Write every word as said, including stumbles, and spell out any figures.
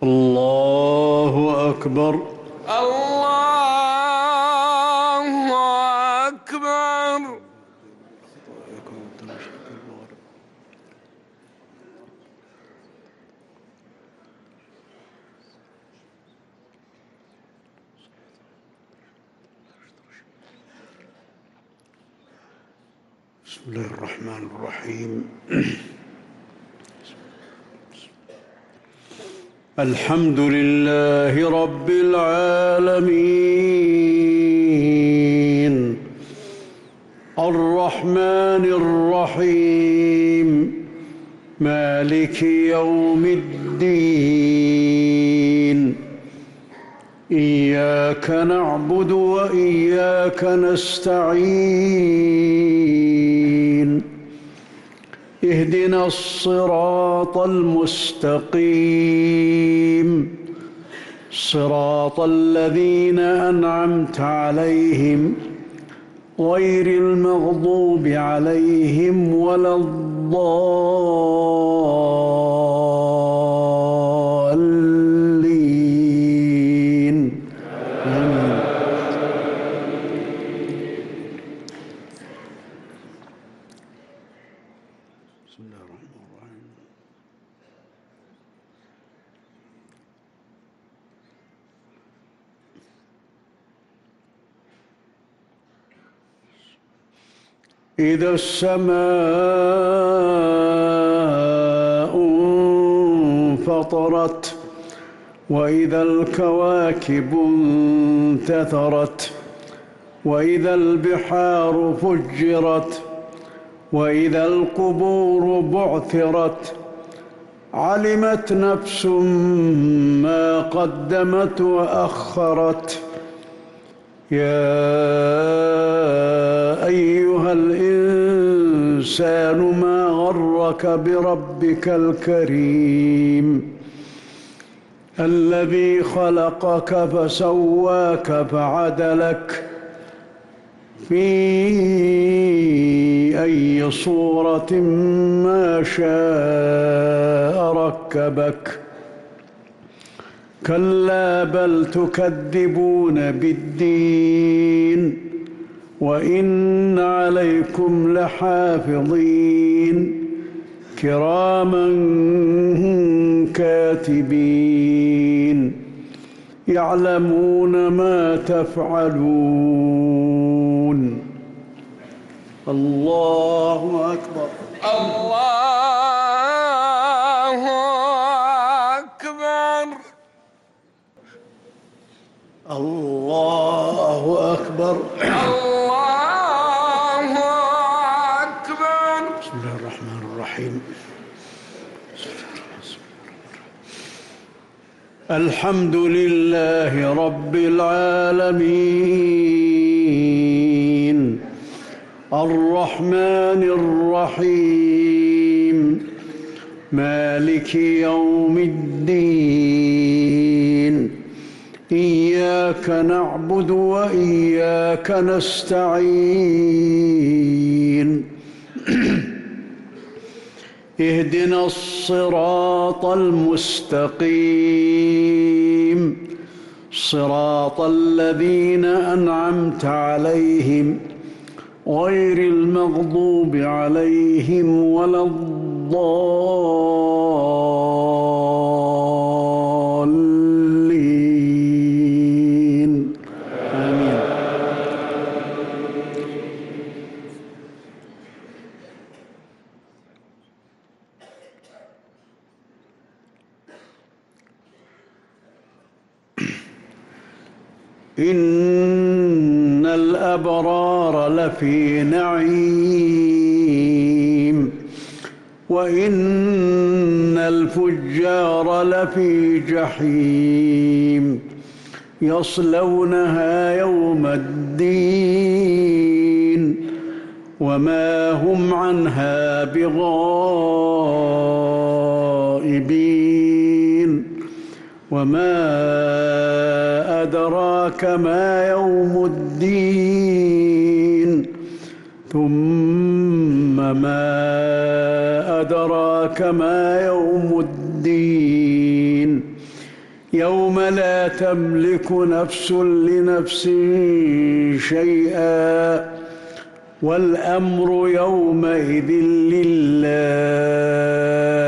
الله أكبر. الله أكبر. بسم الله الرحمن الرحيم. الحمد لله رب العالمين الرحمن الرحيم مالك يوم الدين إياك نعبد وإياك نستعين اهدنا الصراط المستقيم صراط الذين أنعمت عليهم غير المغضوب عليهم ولا الضالين آمين. بسم الله الرحمن الرحيم. إذا السماء انفطرت وإذا الكواكب انتثرت وإذا البحار فجرت وإذا القبور بعثرت علمت نفس ما قدمت وأخرت يا أيها الإنسان ما غرك بربك الكريم الذي خلقك فسواك فعدلك في أي صورة ما شاء ركبك كلا بل تكذبون بالدين وإن عليكم لحافظين كراما كاتبين يعلمون ما تفعلون. الله أكبر. الله أكبر. الله أكبر. الله أكبر. بسم الله الرحمن الرحيم. الحمد لله رب العالمين الرحمن الرحيم مالك يوم الدين إياك نعبد وإياك نستعين اهدنا الصراط المستقيم صراط الذين أنعمت عليهم غير المغضوب عليهم ولا الضالين آمين. إن الأبرار لفي نعيم وإن الفجار لفي جحيم يصلونها يوم الدين وما هم عنها بغائبين وما أدراك ما يوم الدين ثم ما أدراك ما يوم الدين يوم لا تملك نفس لنفس شيئا والأمر يومئذ لله